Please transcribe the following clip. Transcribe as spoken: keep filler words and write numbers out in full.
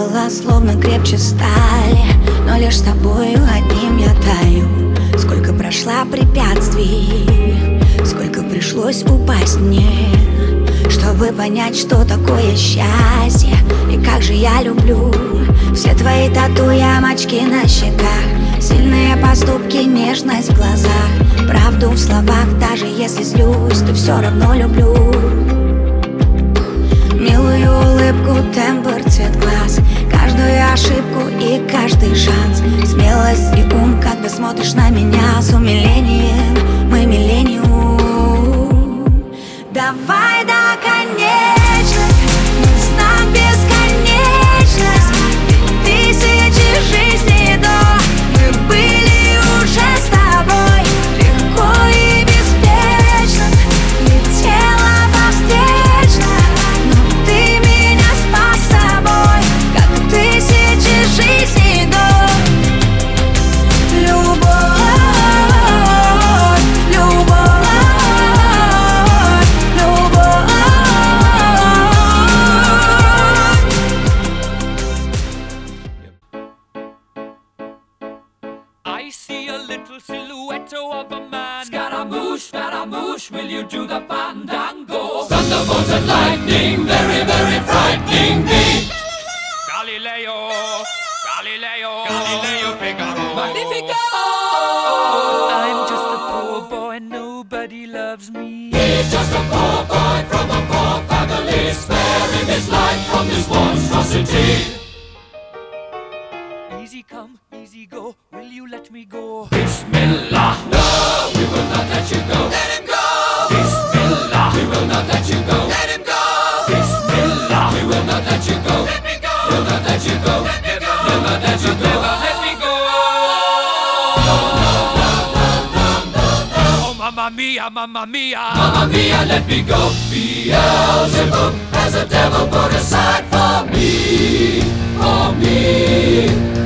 Тела словно крепче стали, но лишь с тобою одним я таю. Сколько прошла препятствий, сколько пришлось упасть мне, чтобы понять, что такое счастье и как же я люблю все твои тату, ямочки на щеках, сильные поступки, нежность в глазах, правду в словах. Даже если злюсь, то все равно люблю. Милую улыбку, тембр, цвет глаз, каждую ошибку и каждый шанс, смелость и ум, когда смотришь на меня с умилением. Мы миллениум. Давай до конечных, знак бесконечность, тысячи жизней до мы были уже с тобой. Легко и беспечно летела по встречной, но ты меня спас собой, как тысячи жизней до. Любовь, любовь, любовь. I see a little silhouette of a man. Scaramouche, Scaramouche, will you do the fandango? Thunderbolt and lightning, very, very frightening me. Galileo, Galileo, Galileo Figaro, Magnifico. I'm just a poor boy, nobody loves me. He's just a poor boy from a poor family, sparing his life from this monstrosity. Easy come, easy go, will you let me go? Bismillah, no, we will not let you go. Let him go. Bismillah, we will not let you go. Let him go. Bismillah, we will not let you go. Let me go. We'll not let you go. Let me go. We'll not let you go. Let me go. No, no, no, no, no, no, no. Oh, mamma mia, mamma mia, mamma mia, let me go. Beelzebub has a devil put aside for me, for me.